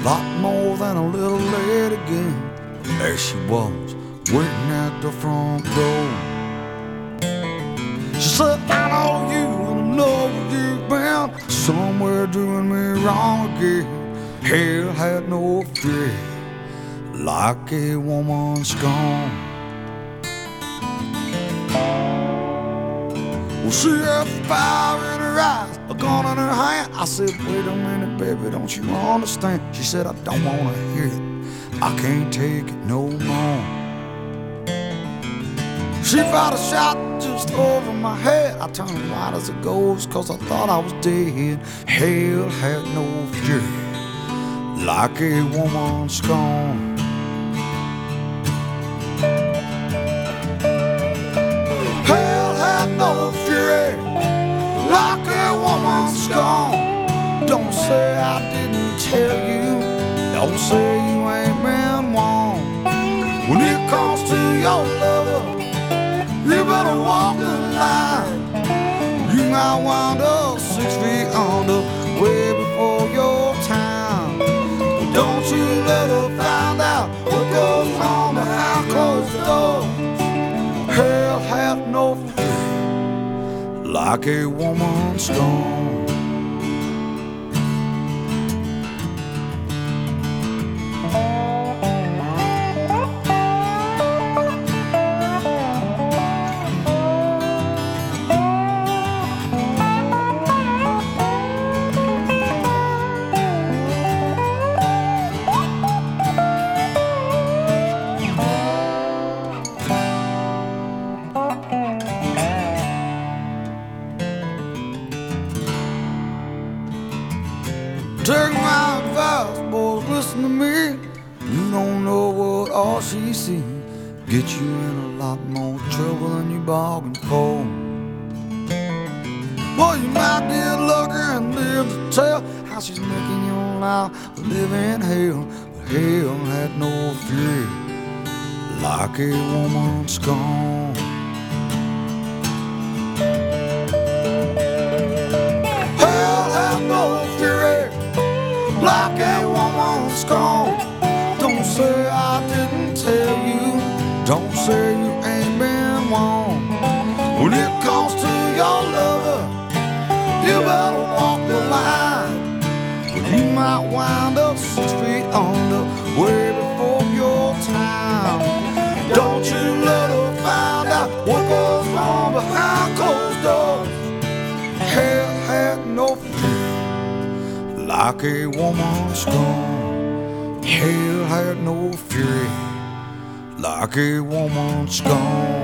lot more than a little late again. There she was, waiting at the front door. She said, I know you and I know you've been somewhere doing me wrong again. Hell had no fear like a woman's gone. Well, she had fire in her eyes, a gun in her hand. I said, wait a minute, baby, don't you understand? She said, I don't wanna hear it, I can't take it no more. She fired a shot just over my head. I turned white as a ghost, cause I thought I was dead. Hell had no fury like a woman's gone. Hell had no fury like a woman's gone. Don't say I didn't tell you, don't say you ain't been warned. When it comes to your lover, you better walk the line. You might wind up 6 feet under, way before your time. Don't you let her find out what goes on behind closed doors. Hell had no fear like a woman's gone. Take my advice, boys, listen to me. You don't know what all she sees. Get you in a lot more trouble than you bargained for. Well, you might get lucky and live to tell how she's making your life live in hell. But hell had no fury like a woman's gone. Hell had no fury like a woman's gone. Don't say I didn't tell you, don't say you ain't been warned. When it comes to your lover, you better walk the line. You might wind up 6 feet under, way before your time. Don't you let her find out what goes on behind closed doors. Hell had no fear like a woman's gone. Hell had no fury like a woman's gone.